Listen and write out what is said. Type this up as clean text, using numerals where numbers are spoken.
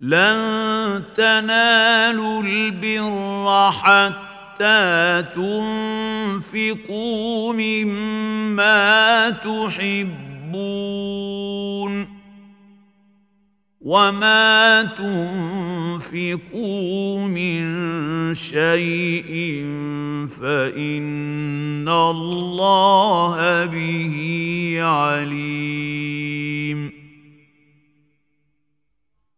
لن تنالوا البر حتى تنفقوا مما تحبون وما تنفقوا من شيء فإن الله به عليم